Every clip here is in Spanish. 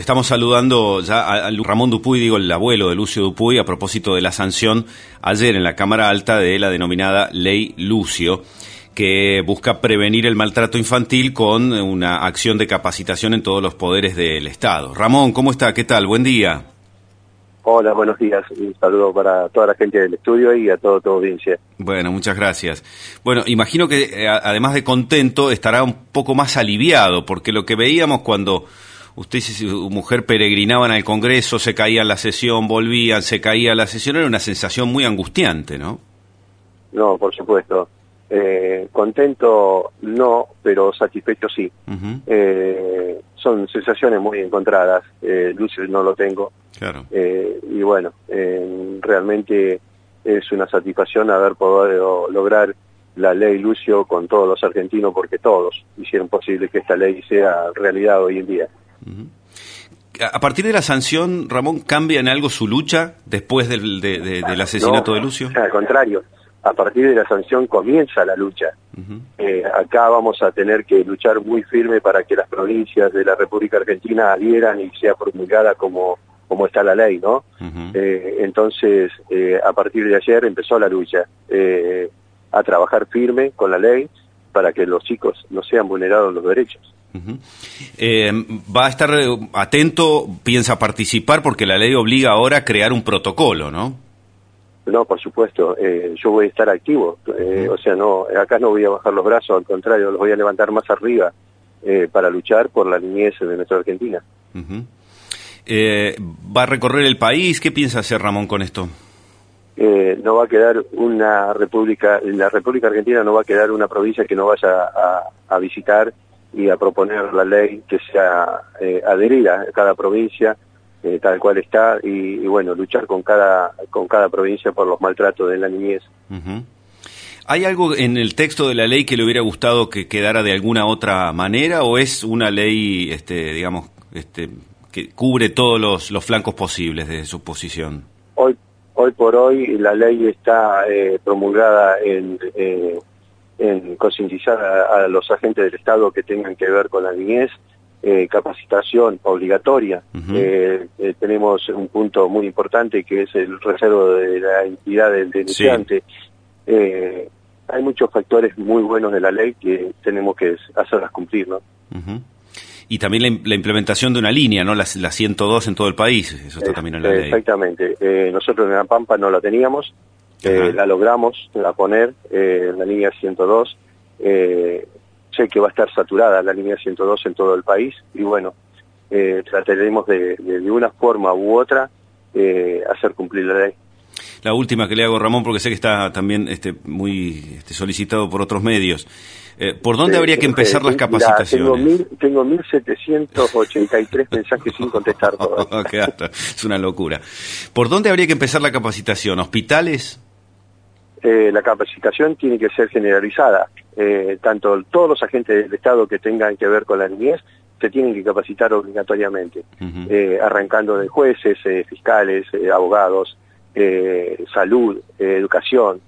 Estamos saludando ya a Ramón Dupuy, digo, el abuelo de Lucio Dupuy, a propósito de la sanción ayer en la Cámara Alta de la denominada Ley Lucio, que busca prevenir el maltrato infantil con una acción de capacitación en todos los poderes del Estado. Ramón, ¿cómo está? ¿Qué tal? Buen día. Hola, buenos días. Un saludo para toda la gente del estudio y a toda tu audiencia. Bueno, muchas gracias. Bueno, imagino que además de contento estará un poco más aliviado, porque lo que veíamos cuando usted y su mujer peregrinaban al Congreso, se caían la sesión, volvían, se caía la sesión, era una sensación muy angustiante, ¿no? No, por supuesto. Contento no, pero satisfecho sí. Son sensaciones muy encontradas. Lucio no lo tengo. Claro. Y bueno, realmente es una satisfacción haber podido lograr la ley Lucio con todos los argentinos, porque todos hicieron posible que esta ley sea realidad hoy en día. A partir de la sanción, Ramón, ¿cambia en algo su lucha después del asesinato de Lucio? Al contrario, a partir de la sanción comienza la lucha. Acá vamos a tener que luchar muy firme para que las provincias de la República Argentina adhieran y sea promulgada como está la ley, ¿no? Entonces, a partir de ayer empezó la lucha, a trabajar firme con la ley para que los chicos no sean vulnerados los derechos. Va a estar atento, piensa participar, porque la ley obliga ahora a crear un protocolo, ¿no? No, por supuesto, yo voy a estar activo, o sea, no, acá no voy a bajar los brazos, al contrario, los voy a levantar más arriba para luchar por la niñez de nuestra Argentina. ¿Va a recorrer el país? ¿Qué piensa hacer Ramón con esto? No va a quedar una república, en la República Argentina no va a quedar una provincia que no vaya a visitar y a proponer la ley que sea adherida a cada provincia, tal cual está, y bueno, luchar con cada provincia por los maltratos de la niñez. ¿Hay algo en el texto de la ley que le hubiera gustado que quedara de alguna otra manera, o es una ley, digamos, que cubre todos los flancos posibles de su posición? Hoy por hoy la ley está promulgada en concientizar a los agentes del Estado que tengan que ver con la niñez, capacitación obligatoria. Tenemos un punto muy importante que es el reservo de la identidad del denunciante. Sí. Hay muchos factores muy buenos de la ley que tenemos que hacerlas cumplir, ¿no? Y también la implementación de una línea, ¿no? La 102 en todo el país, eso está también en la ley. Exactamente. Nosotros en La Pampa no la teníamos, la logramos poner, la línea 102. Sé que va a estar saturada la línea 102 en todo el país, y bueno, trataremos de una forma u otra hacer cumplir la ley. La última que le hago, Ramón, porque sé que está también muy solicitado por otros medios. ¿Por dónde habría que empezar las capacitaciones? Tengo 1.783 mensajes sin contestar todavía. Es una locura. ¿Por dónde habría que empezar la capacitación? ¿Hospitales? La capacitación tiene que ser generalizada. Tanto todos los agentes del Estado que tengan que ver con la niñez se tienen que capacitar obligatoriamente, arrancando de jueces, fiscales, abogados, salud, educación.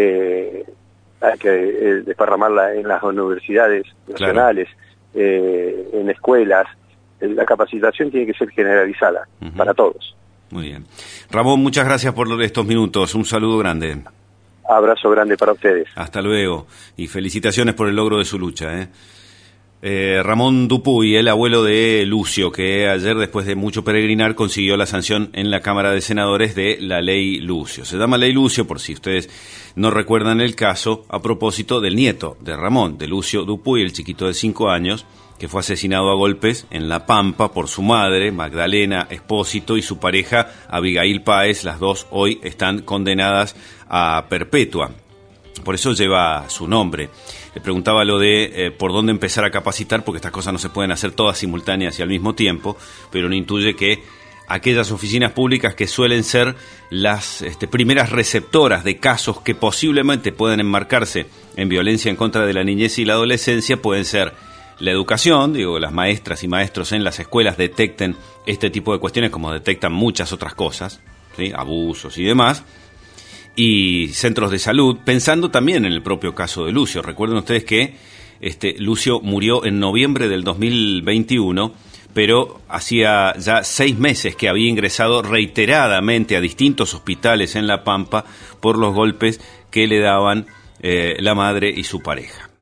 Hay que desparramarla en las universidades nacionales, en escuelas. La capacitación tiene que ser generalizada para todos. Muy bien. Ramón, muchas gracias por estos minutos. Un saludo grande. Abrazo grande para ustedes. Hasta luego. Y felicitaciones por el logro de su lucha. Ramón Dupuy, el abuelo de Lucio, que ayer, después de mucho peregrinar, consiguió la sanción en la Cámara de Senadores de la Ley Lucio. Se llama Ley Lucio, por si ustedes no recuerdan el caso, a propósito del nieto de Ramón, de Lucio Dupuy, el chiquito de 5 años, que fue asesinado a golpes en La Pampa por su madre, Magdalena Espósito, y su pareja, Abigail Páez. Las dos hoy están condenadas a perpetua. Por eso lleva su nombre. Le preguntaba lo de por dónde empezar a capacitar, porque estas cosas no se pueden hacer todas simultáneas y al mismo tiempo, pero uno intuye que aquellas oficinas públicas que suelen ser las primeras receptoras de casos que posiblemente puedan enmarcarse en violencia en contra de la niñez y la adolescencia pueden ser la educación, las maestras y maestros en las escuelas detecten este tipo de cuestiones como detectan muchas otras cosas, ¿sí? Abusos y demás, y centros de salud, pensando también en el propio caso de Lucio. Recuerden ustedes que Lucio murió en noviembre del 2021, pero hacía ya 6 meses que había ingresado reiteradamente a distintos hospitales en La Pampa por los golpes que le daban la madre y su pareja.